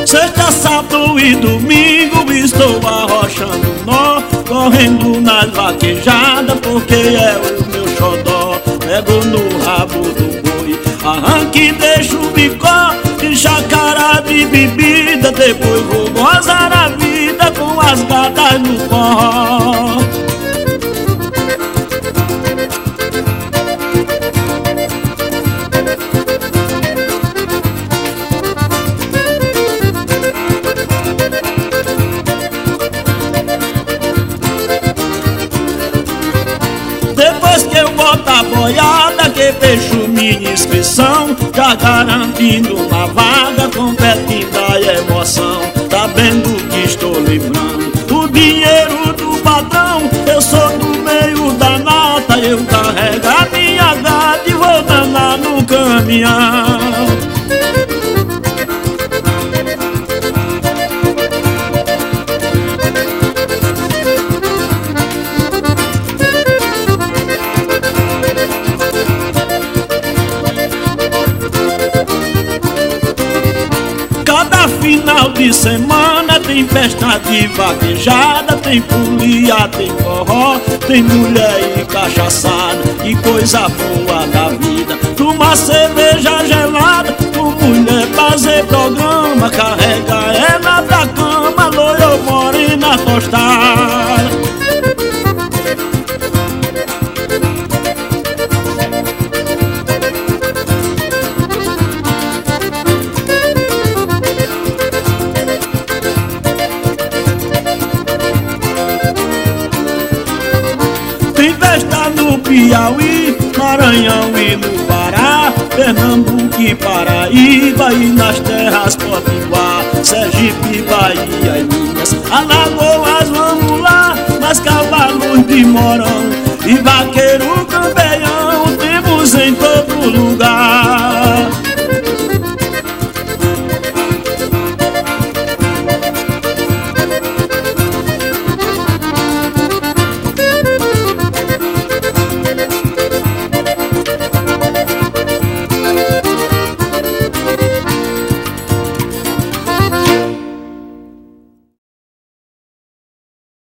Sexta, sábado e domingo estou arrochando nó, correndo nas vaquejadas porque é o meu xodó. Pego no rabo do boi, arranque e deixo o bicó, encha cara de bebida, depois vou gozar a vida com as gatas no forró. Depois que eu boto a boiada, que fecho minha inscrição, já garantindo uma vaga, competindo a emoção. Sabendo que estou livrando o dinheiro do patrão, eu sou do meio da nata, eu carrego a minha gata e vou danar no caminhão. Cada final de semana tem festa de vaquejada, tem folia, tem forró, tem mulher e cachaçada, e coisa boa da vida. Tomar cerveja gelada, com mulher fazer programa, carrega ela pra cama, loira ou morena tostada. Tem festa no Piauí, Maranhão e no Pará, Pernambuco e Paraíba, e nas terras Potiguar, Sergipe, Bahia e Minas, Alagoas, vamos lá, nas cavalos de Morão, e vaqueiro também